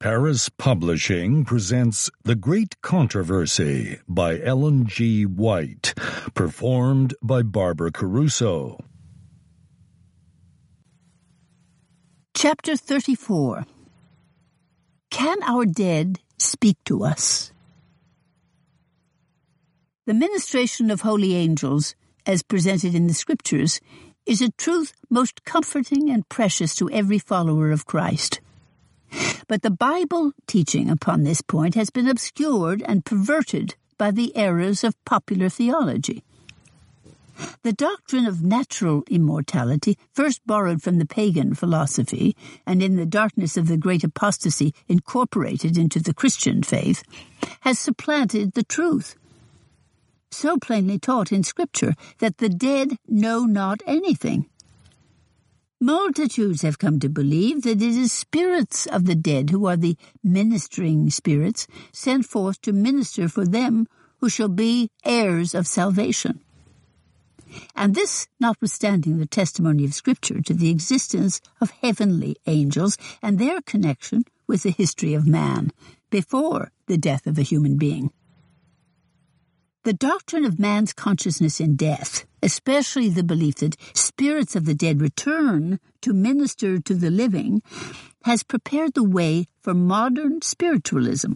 Paris Publishing presents The Great Controversy by Ellen G. White, performed by Barbara Caruso. Chapter 34. Can our dead speak to us? The ministration of holy angels, as presented in the Scriptures, is a truth most comforting and precious to every follower of Christ. But the Bible teaching upon this point has been obscured and perverted by the errors of popular theology. The doctrine of natural immortality, first borrowed from the pagan philosophy and in the darkness of the great apostasy incorporated into the Christian faith, has supplanted the truth, so plainly taught in Scripture that the dead know not anything. Multitudes have come to believe that it is spirits of the dead who are the ministering spirits sent forth to minister for them who shall be heirs of salvation. And this notwithstanding the testimony of Scripture to the existence of heavenly angels and their connection with the history of man before the death of a human being. The doctrine of man's consciousness in death, especially the belief that spirits of the dead return to minister to the living, has prepared the way for modern spiritualism.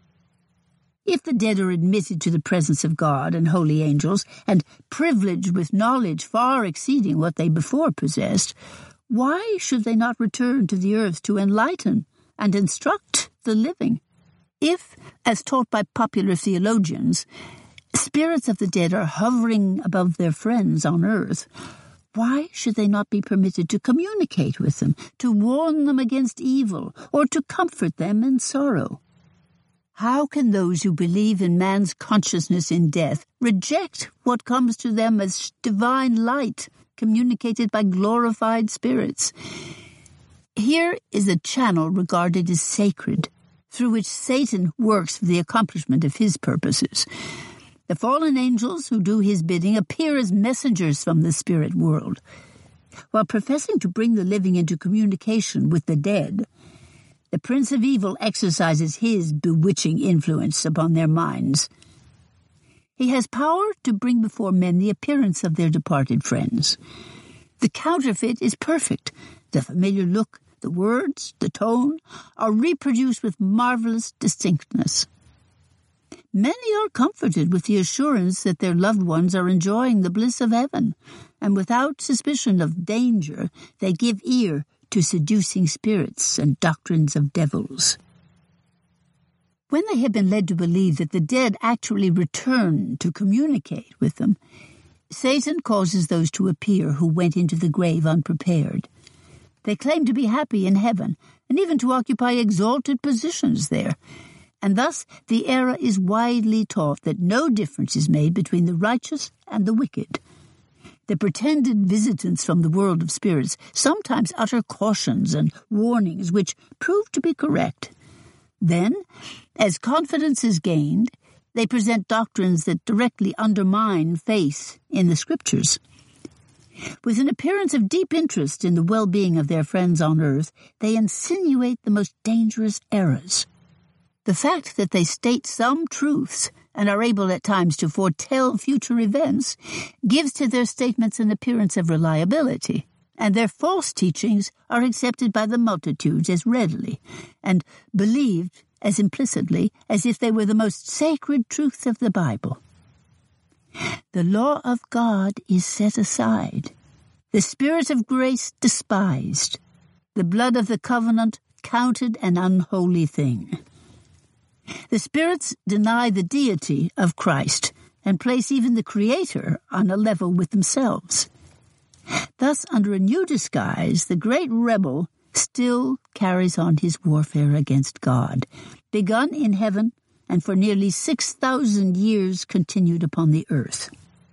If the dead are admitted to the presence of God and holy angels, and privileged with knowledge far exceeding what they before possessed, why should they not return to the earth to enlighten and instruct the living? If, as taught by popular theologians, spirits of the dead are hovering above their friends on earth, why should they not be permitted to communicate with them, to warn them against evil, or to comfort them in sorrow? How can those who believe in man's consciousness in death reject what comes to them as divine light communicated by glorified spirits? Here is a channel regarded as sacred, through which Satan works for the accomplishment of his purposes. The fallen angels who do his bidding appear as messengers from the spirit world. While professing to bring the living into communication with the dead, the Prince of Evil exercises his bewitching influence upon their minds. He has power to bring before men the appearance of their departed friends. The counterfeit is perfect. The familiar look, the words, the tone are reproduced with marvelous distinctness. Many are comforted with the assurance that their loved ones are enjoying the bliss of heaven, and without suspicion of danger, they give ear to seducing spirits and doctrines of devils. When they have been led to believe that the dead actually return to communicate with them, Satan causes those to appear who went into the grave unprepared. They claim to be happy in heaven, and even to occupy exalted positions there. And thus the error is widely taught that no difference is made between the righteous and the wicked. The pretended visitants from the world of spirits sometimes utter cautions and warnings which prove to be correct. Then, as confidence is gained, they present doctrines that directly undermine faith in the Scriptures. With an appearance of deep interest in the well-being of their friends on earth, they insinuate the most dangerous errors. The fact that they state some truths and are able at times to foretell future events gives to their statements an appearance of reliability, and their false teachings are accepted by the multitudes as readily and believed as implicitly as if they were the most sacred truths of the Bible. The law of God is set aside, the Spirit of grace despised, the blood of the covenant counted an unholy thing. The spirits deny the deity of Christ and place even the Creator on a level with themselves. Thus, under a new disguise, the great rebel still carries on his warfare against God, begun in heaven and for nearly 6,000 years continued upon the earth.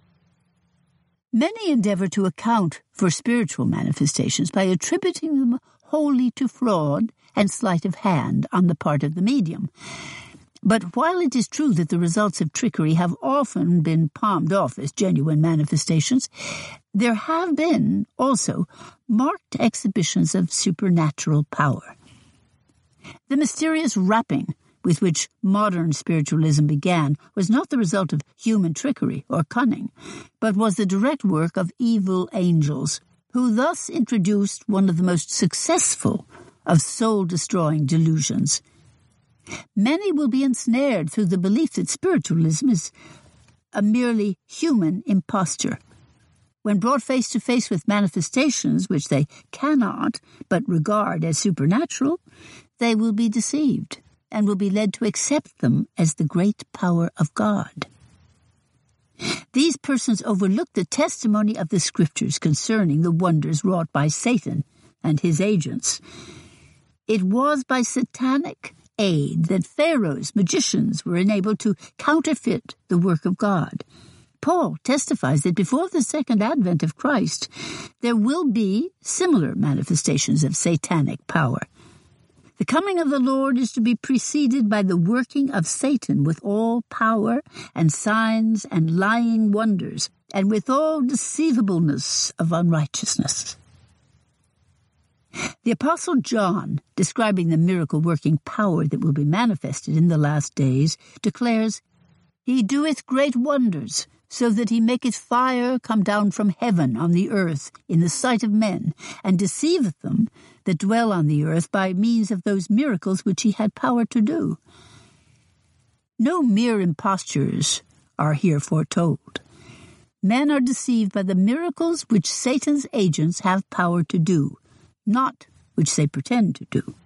Many endeavor to account for spiritual manifestations by attributing them wholly to fraud and sleight of hand on the part of the medium. But while it is true that the results of trickery have often been palmed off as genuine manifestations, there have been, also, marked exhibitions of supernatural power. The mysterious wrapping with which modern spiritualism began was not the result of human trickery or cunning, but was the direct work of evil angels, who thus introduced one of the most successful of soul-destroying delusions. Many will be ensnared through the belief that spiritualism is a merely human imposture. When brought face to face with manifestations which they cannot but regard as supernatural, they will be deceived and will be led to accept them as the great power of God. These persons overlook the testimony of the Scriptures concerning the wonders wrought by Satan and his agents. It was by satanic aid that Pharaoh's magicians were enabled to counterfeit the work of God. Paul testifies that before the second advent of Christ, there will be similar manifestations of satanic power. The coming of the Lord is to be preceded by the working of Satan with all power and signs and lying wonders, and with all deceivableness of unrighteousness. The Apostle John, describing the miracle-working power that will be manifested in the last days, declares, "He doeth great wonders, so that he maketh fire come down from heaven on the earth in the sight of men, and deceiveth them that dwell on the earth by means of those miracles which he had power to do." No mere impostures are here foretold. Men are deceived by the miracles which Satan's agents have power to do, not which they pretend to do.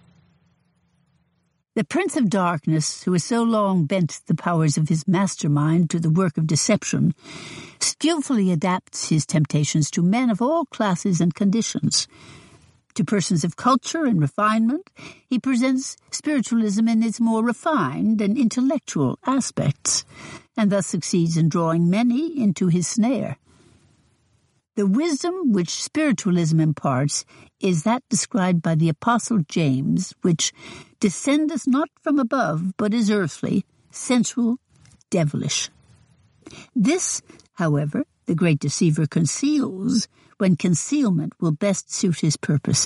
The Prince of Darkness, who has so long bent the powers of his mastermind to the work of deception, skillfully adapts his temptations to men of all classes and conditions. To persons of culture and refinement, he presents spiritualism in its more refined and intellectual aspects, and thus succeeds in drawing many into his snare. The wisdom which spiritualism imparts is that described by the Apostle James, which descendeth not from above, but is earthly, sensual, devilish. This, however, the great deceiver conceals when concealment will best suit his purpose.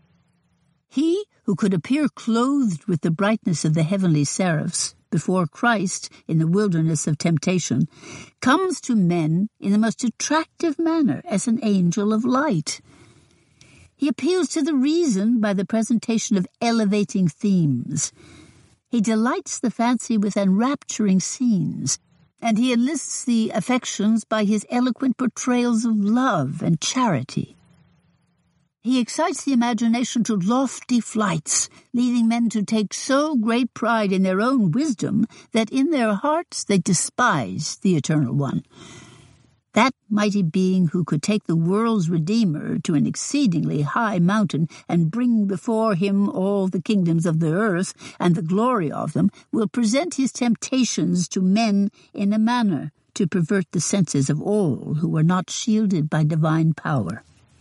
He who could appear clothed with the brightness of the heavenly seraphs before Christ in the wilderness of temptation comes to men in the most attractive manner as an angel of light. He appeals to the reason by the presentation of elevating themes. He delights the fancy with enrapturing scenes, and he enlists the affections by his eloquent portrayals of love and charity. He excites the imagination to lofty flights, leading men to take so great pride in their own wisdom that in their hearts they despise the Eternal One. That mighty being who could take the world's Redeemer to an exceedingly high mountain and bring before him all the kingdoms of the earth and the glory of them will present his temptations to men in a manner to pervert the senses of all who are not shielded by divine power.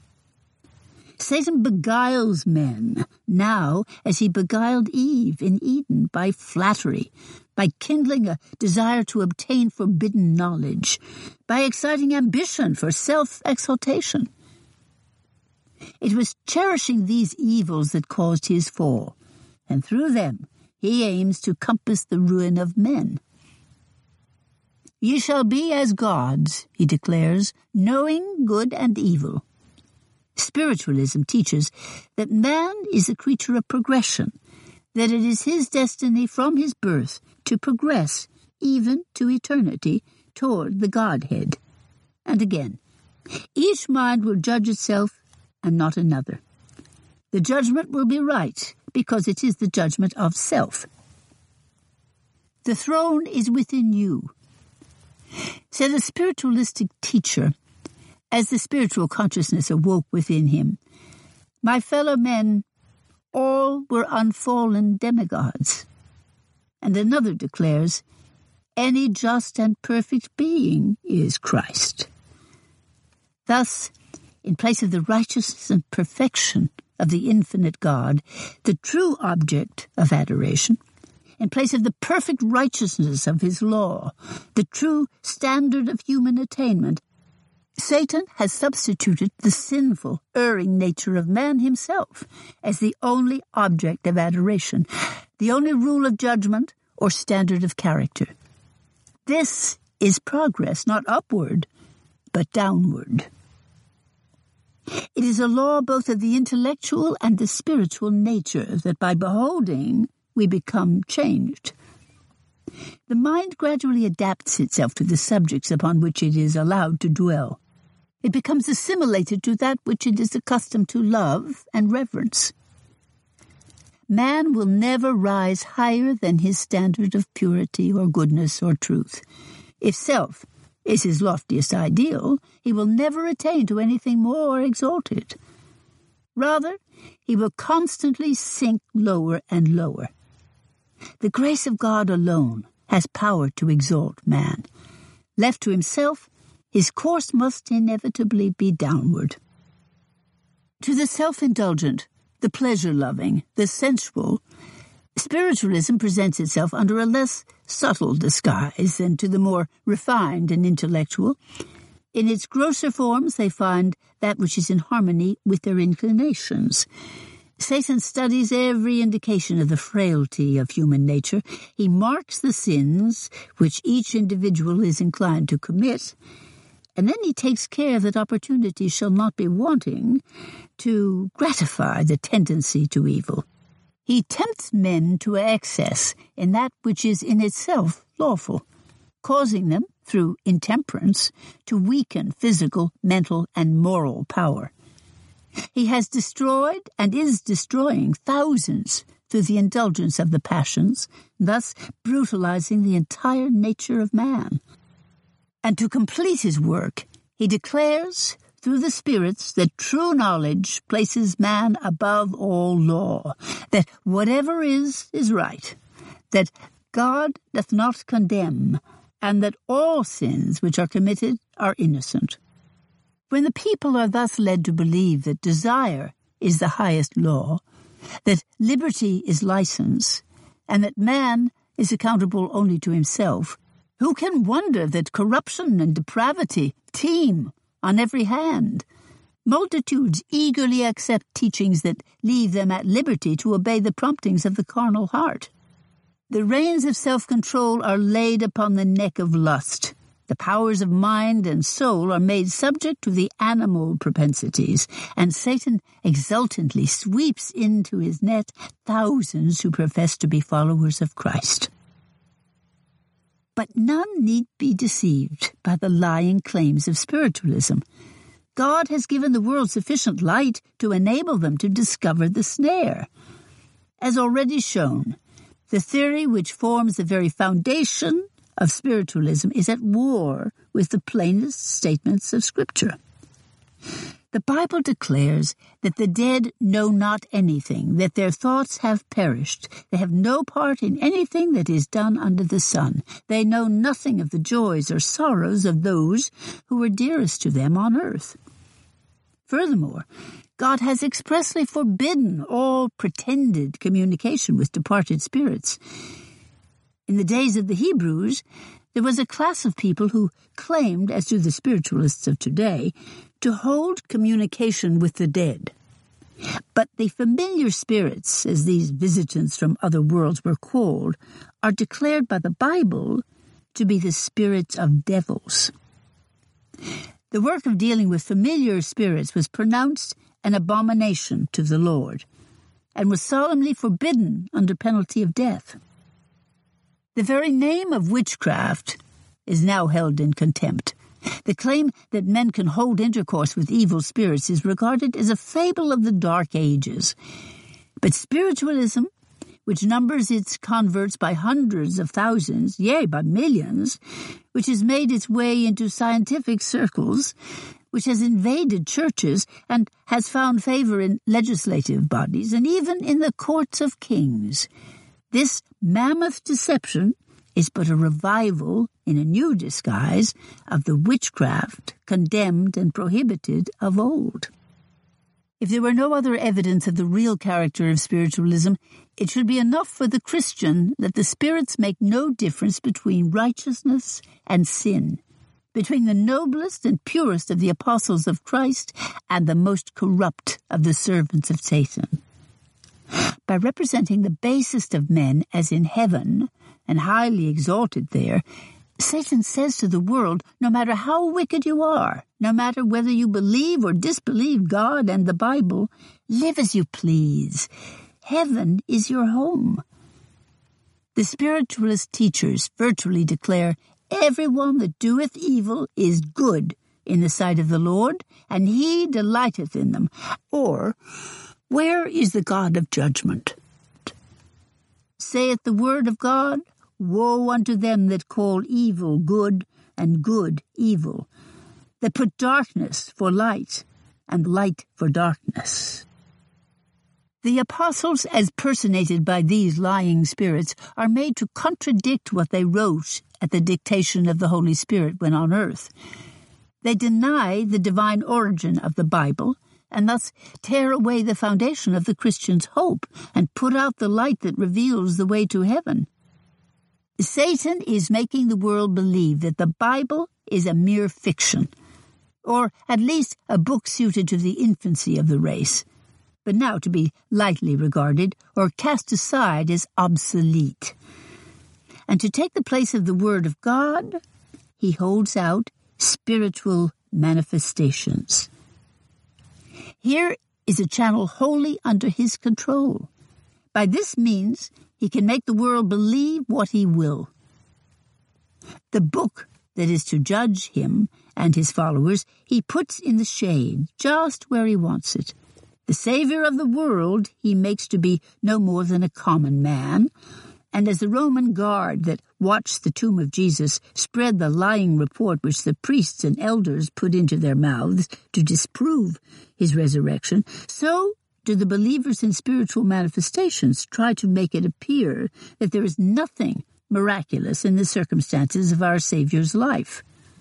Satan beguiles men now as he beguiled Eve in Eden by flattery, by kindling a desire to obtain forbidden knowledge, by exciting ambition for self-exaltation. It was cherishing these evils that caused his fall, and through them he aims to compass the ruin of men. "Ye shall be as gods," he declares, "knowing good and evil." Spiritualism teaches that man is a creature of progression, that it is his destiny from his birth to progress, even to eternity, toward the Godhead. And again, each mind will judge itself and not another. The judgment will be right because it is the judgment of self. The throne is within you, said a spiritualistic teacher, as the spiritual consciousness awoke within him. My fellow men, all were unfallen demigods. And another declares, any just and perfect being is Christ. Thus, in place of the righteousness and perfection of the infinite God, the true object of adoration, in place of the perfect righteousness of his law, the true standard of human attainment, Satan has substituted the sinful, erring nature of man himself as the only object of adoration, the only rule of judgment or standard of character. This is progress, not upward, but downward. It is a law both of the intellectual and the spiritual nature that by beholding we become changed. The mind gradually adapts itself to the subjects upon which it is allowed to dwell. It becomes assimilated to that which it is accustomed to love and reverence. Man will never rise higher than his standard of purity or goodness or truth. If self is his loftiest ideal, he will never attain to anything more exalted. Rather, he will constantly sink lower and lower. The grace of God alone has power to exalt man. Left to himself, his course must inevitably be downward. To the self-indulgent, the pleasure-loving, the sensual, spiritualism presents itself under a less subtle disguise than to the more refined and intellectual. In its grosser forms, they find that which is in harmony with their inclinations. Satan studies every indication of the frailty of human nature. He marks the sins which each individual is inclined to commit, and then he takes care that opportunity shall not be wanting to gratify the tendency to evil. He tempts men to excess in that which is in itself lawful, causing them, through intemperance, to weaken physical, mental, and moral power. He has destroyed and is destroying thousands through the indulgence of the passions, thus brutalizing the entire nature of man. And to complete his work, he declares through the spirits that true knowledge places man above all law, that whatever is right, that God doth not condemn, and that all sins which are committed are innocent. When the people are thus led to believe that desire is the highest law, that liberty is license, and that man is accountable only to himself, who can wonder that corruption and depravity teem on every hand? Multitudes eagerly accept teachings that leave them at liberty to obey the promptings of the carnal heart. The reins of self-control are laid upon the neck of lust. The powers of mind and soul are made subject to the animal propensities, and Satan exultantly sweeps into his net thousands who profess to be followers of Christ. But none need be deceived by the lying claims of spiritualism. God has given the world sufficient light to enable them to discover the snare. As already shown, the theory which forms the very foundation of spiritualism is at war with the plainest statements of Scripture. The Bible declares that the dead know not anything, that their thoughts have perished. They have no part in anything that is done under the sun. They know nothing of the joys or sorrows of those who were dearest to them on earth. Furthermore, God has expressly forbidden all pretended communication with departed spirits. In the days of the Hebrews, there was a class of people who claimed, as do the spiritualists of today, to hold communication with the dead. But the familiar spirits, as these visitants from other worlds were called, are declared by the Bible to be the spirits of devils. The work of dealing with familiar spirits was pronounced an abomination to the Lord, and was solemnly forbidden under penalty of death. The very name of witchcraft is now held in contempt. The claim that men can hold intercourse with evil spirits is regarded as a fable of the Dark Ages. But spiritualism, which numbers its converts by hundreds of thousands, yea, by millions, which has made its way into scientific circles, which has invaded churches and has found favor in legislative bodies and even in the courts of kings. This mammoth deception is but a revival in a new disguise of the witchcraft condemned and prohibited of old. If there were no other evidence of the real character of spiritualism, it should be enough for the Christian that the spirits make no difference between righteousness and sin, between the noblest and purest of the apostles of Christ and the most corrupt of the servants of Satan. By representing the basest of men as in heaven and highly exalted there, Satan says to the world, no matter how wicked you are, no matter whether you believe or disbelieve God and the Bible, live as you please. Heaven is your home. The spiritualist teachers virtually declare, everyone that doeth evil is good in the sight of the Lord, and he delighteth in them. Or, where is the God of judgment? Saith the word of God, woe unto them that call evil good, and good evil, that put darkness for light, and light for darkness. The apostles, as personated by these lying spirits, are made to contradict what they wrote at the dictation of the Holy Spirit when on earth. They deny the divine origin of the Bible, and thus tear away the foundation of the Christian's hope, and put out the light that reveals the way to heaven. Satan is making the world believe that the Bible is a mere fiction, or at least a book suited to the infancy of the race, but now to be lightly regarded or cast aside as obsolete. And to take the place of the Word of God, he holds out spiritual manifestations. Here is a channel wholly under his control. By this means, he can make the world believe what he will. The book that is to judge him and his followers, he puts in the shade, just where he wants it. The Savior of the world he makes to be no more than a common man, and as the Roman guard that watched the tomb of Jesus spread the lying report which the priests and elders put into their mouths to disprove his resurrection, so do the believers in spiritual manifestations try to make it appear that there is nothing miraculous in the circumstances of our Savior's life.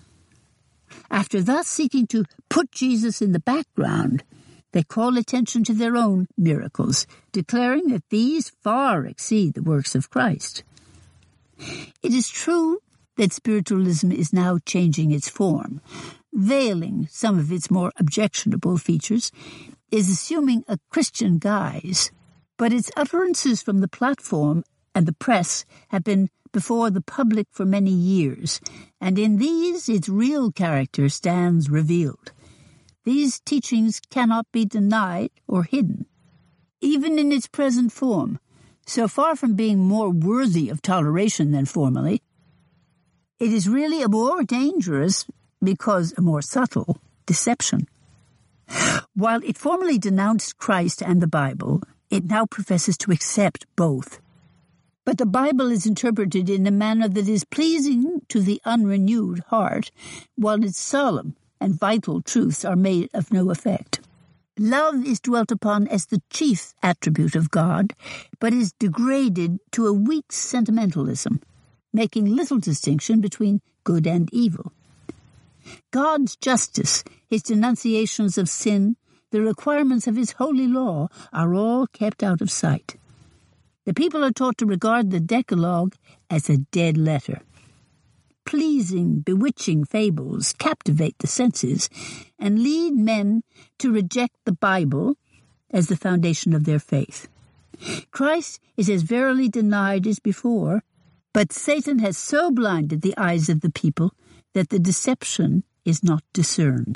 After thus seeking to put Jesus in the background, they call attention to their own miracles, declaring that these far exceed the works of Christ. It is true that spiritualism is now changing its form, veiling some of its more objectionable features, is assuming a Christian guise, but its utterances from the platform and the press have been before the public for many years, and in these its real character stands revealed. These teachings cannot be denied or hidden. Even in its present form, so far from being more worthy of toleration than formerly, it is really a more dangerous, because a more subtle, deception. While it formerly denounced Christ and the Bible, it now professes to accept both. But the Bible is interpreted in a manner that is pleasing to the unrenewed heart, while its solemn and vital truths are made of no effect. Love is dwelt upon as the chief attribute of God, but is degraded to a weak sentimentalism, making little distinction between good and evil. God's justice, his denunciations of sin, the requirements of his holy law are all kept out of sight. The people are taught to regard the Decalogue as a dead letter. Pleasing, bewitching fables captivate the senses and lead men to reject the Bible as the foundation of their faith. Christ is as verily denied as before, but Satan has so blinded the eyes of the people that the deception is not discerned.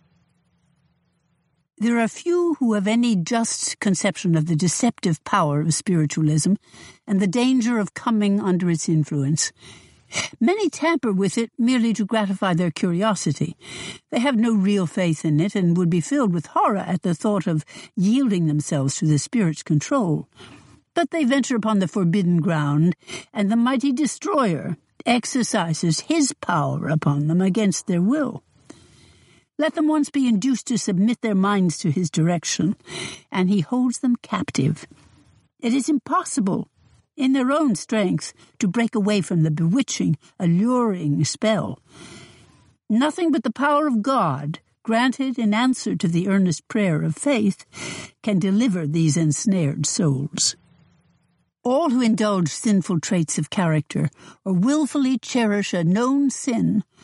There are few who have any just conception of the deceptive power of spiritualism and the danger of coming under its influence. Many tamper with it merely to gratify their curiosity. They have no real faith in it and would be filled with horror at the thought of yielding themselves to the Spirit's control. But they venture upon the forbidden ground, and the mighty destroyer exercises his power upon them against their will. Let them once be induced to submit their minds to his direction, and he holds them captive. It is impossible, in their own strength, to break away from the bewitching, alluring spell. Nothing but the power of God, granted in answer to the earnest prayer of faith, can deliver these ensnared souls. All who indulge sinful traits of character or willfully cherish a known sin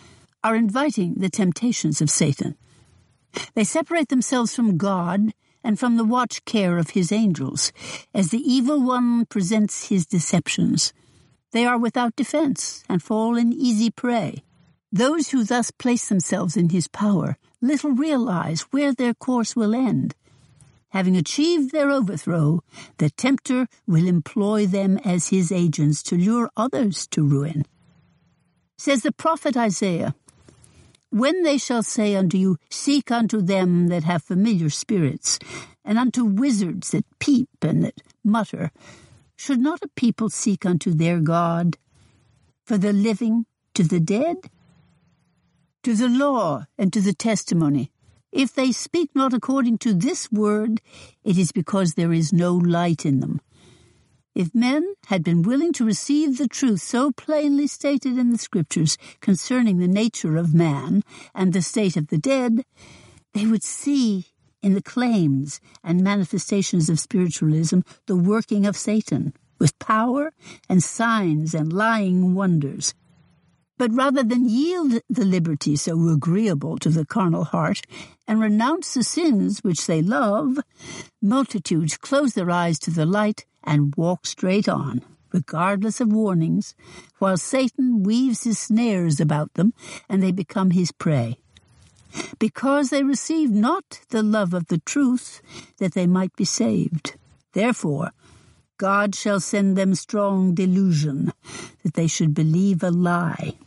are inviting the temptations of Satan. They separate themselves from God and from the watch care of his angels, as the evil one presents his deceptions. They are without defense and fall an easy prey. Those who thus place themselves in his power little realize where their course will end. Having achieved their overthrow, the tempter will employ them as his agents to lure others to ruin. Says the prophet Isaiah, "When they shall say unto you, Seek unto them that have familiar spirits, and unto wizards that peep and that mutter, should not a people seek unto their God? For the living to the dead? To the law and to the testimony. If they speak not according to this word, it is because there is no light in them." If men had been willing to receive the truth so plainly stated in the Scriptures concerning the nature of man and the state of the dead, they would see in the claims and manifestations of spiritualism the working of Satan, with power and signs and lying wonders. But rather than yield the liberty so agreeable to the carnal heart and renounce the sins which they love, multitudes close their eyes to the light and walk straight on, regardless of warnings, while Satan weaves his snares about them and they become his prey. Because they receive not the love of the truth, that they might be saved. Therefore, God shall send them strong delusion, that they should believe a lie.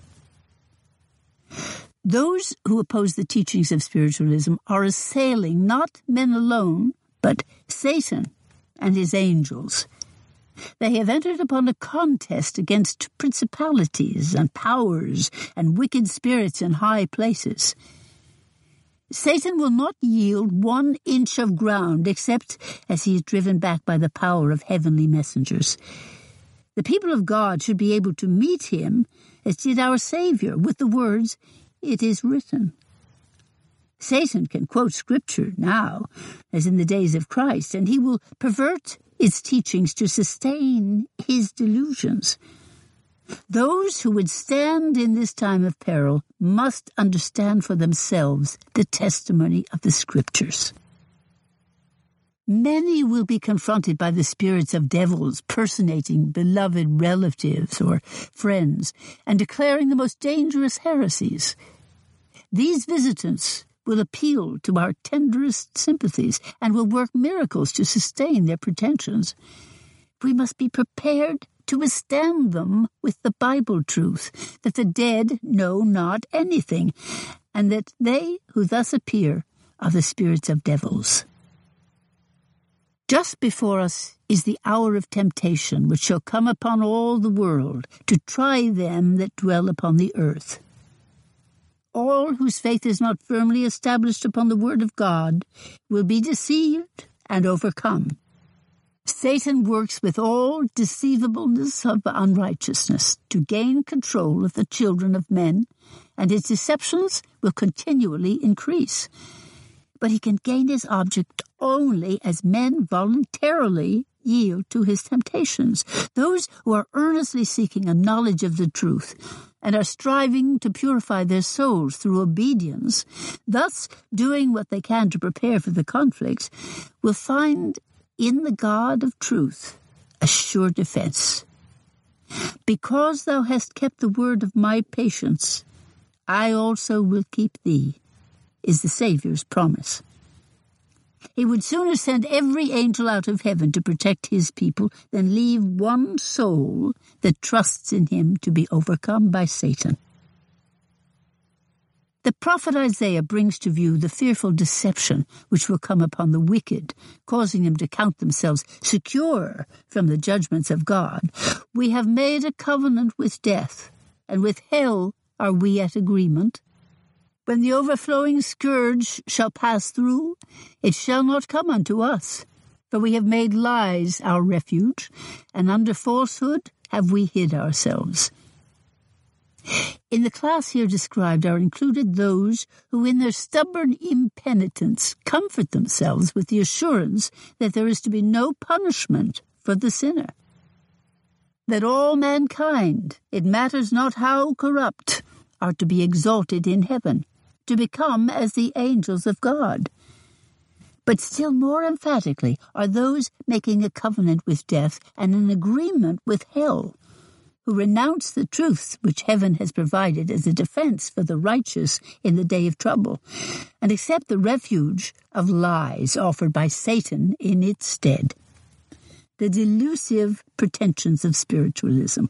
Those who oppose the teachings of spiritualism are assailing not men alone, but Satan and his angels. They have entered upon a contest against principalities and powers and wicked spirits in high places. Satan will not yield 1 inch of ground except as he is driven back by the power of heavenly messengers. The people of God should be able to meet him as did our Savior with the words, "It is written." Satan can quote Scripture now, as in the days of Christ, and he will pervert its teachings to sustain his delusions. Those who would stand in this time of peril must understand for themselves the testimony of the Scriptures. Many will be confronted by the spirits of devils personating beloved relatives or friends and declaring the most dangerous heresies. These visitants will appeal to our tenderest sympathies and will work miracles to sustain their pretensions. We must be prepared to withstand them with the Bible truth, that the dead know not anything, and that they who thus appear are the spirits of devils. Just before us is the hour of temptation, which shall come upon all the world, to try them that dwell upon the earth. All whose faith is not firmly established upon the word of God will be deceived and overcome. Satan works with all deceivableness of unrighteousness to gain control of the children of men, and his deceptions will continually increase. But he can gain his object only as men voluntarily yield to his temptations. Those who are earnestly seeking a knowledge of the truth and are striving to purify their souls through obedience, thus doing what they can to prepare for the conflicts, will find in the God of truth a sure defense. Because thou hast kept the word of my patience, I also will keep thee, is the Saviour's promise. He would sooner send every angel out of heaven to protect his people than leave one soul that trusts in him to be overcome by Satan. The prophet Isaiah brings to view the fearful deception which will come upon the wicked, causing them to count themselves secure from the judgments of God. We have made a covenant with death, and with hell are we at agreement. When the overflowing scourge shall pass through, it shall not come unto us. For we have made lies our refuge, and under falsehood have we hid ourselves. In the class here described are included those who in their stubborn impenitence comfort themselves with the assurance that there is to be no punishment for the sinner. That all mankind, it matters not how corrupt, are to be exalted in heaven, to become as the angels of God. But still more emphatically are those making a covenant with death and an agreement with hell, who renounce the truth which heaven has provided as a defense for the righteous in the day of trouble, and accept the refuge of lies offered by Satan in its stead. The delusive pretensions of spiritualism.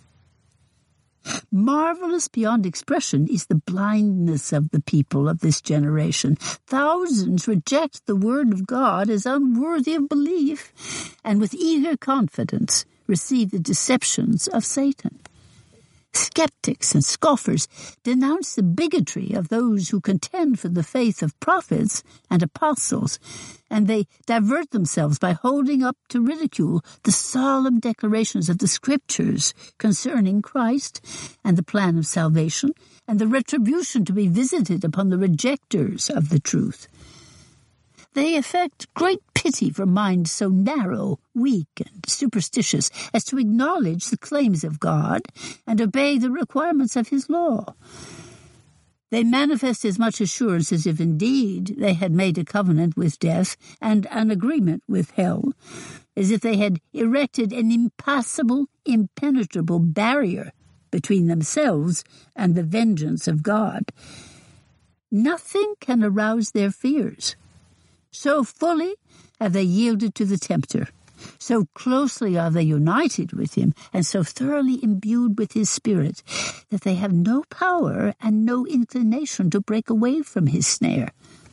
Marvelous beyond expression is the blindness of the people of this generation. Thousands reject the word of God as unworthy of belief, and with eager confidence receive the deceptions of Satan. Skeptics and scoffers denounce the bigotry of those who contend for the faith of prophets and apostles, and they divert themselves by holding up to ridicule the solemn declarations of the Scriptures concerning Christ and the plan of salvation and the retribution to be visited upon the rejectors of the truth. They affect great pity for minds so narrow, weak, and superstitious as to acknowledge the claims of God and obey the requirements of his law. They manifest as much assurance as if indeed they had made a covenant with death and an agreement with hell, as if they had erected an impassable, impenetrable barrier between themselves and the vengeance of God. Nothing can arouse their fears. So fully have they yielded to the tempter, so closely are they united with him, and so thoroughly imbued with his spirit, that they have no power and no inclination to break away from his snare.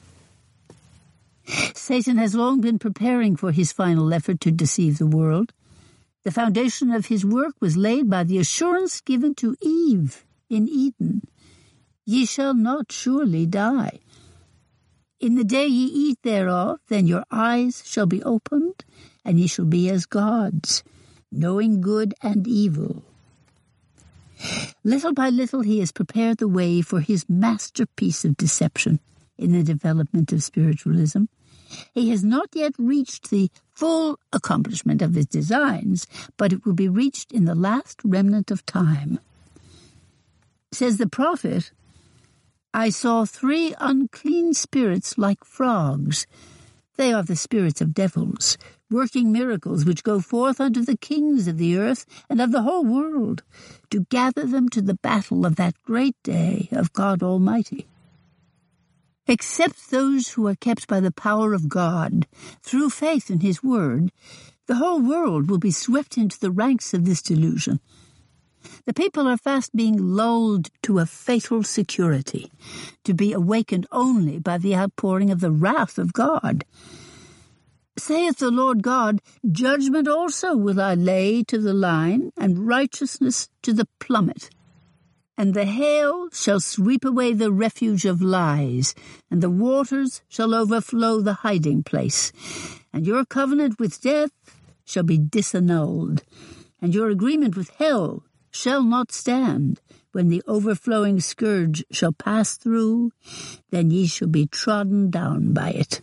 Satan has long been preparing for his final effort to deceive the world. The foundation of his work was laid by the assurance given to Eve in Eden. Ye shall not surely die. In the day ye eat thereof, then your eyes shall be opened, and ye shall be as gods, knowing good and evil. Little by little he has prepared the way for his masterpiece of deception in the development of spiritualism. He has not yet reached the full accomplishment of his designs, but it will be reached in the last remnant of time. Says the prophet, I saw 3 unclean spirits like frogs. They are the spirits of devils, working miracles which go forth unto the kings of the earth and of the whole world, to gather them to the battle of that great day of God Almighty. Except those who are kept by the power of God, through faith in his word, the whole world will be swept into the ranks of this delusion. The people are fast being lulled to a fatal security, to be awakened only by the outpouring of the wrath of God. Saith the Lord God, judgment also will I lay to the line, and righteousness to the plummet. And the hail shall sweep away the refuge of lies, and the waters shall overflow the hiding place. And your covenant with death shall be disannulled, and your agreement with hell shall not stand. When the overflowing scourge shall pass through, then ye shall be trodden down by it.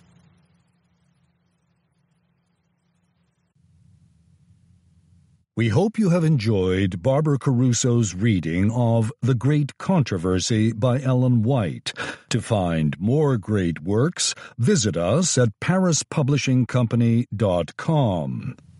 We hope you have enjoyed Barbara Caruso's reading of The Great Controversy by Ellen White. To find more great works, visit us at parispublishingcompany.com.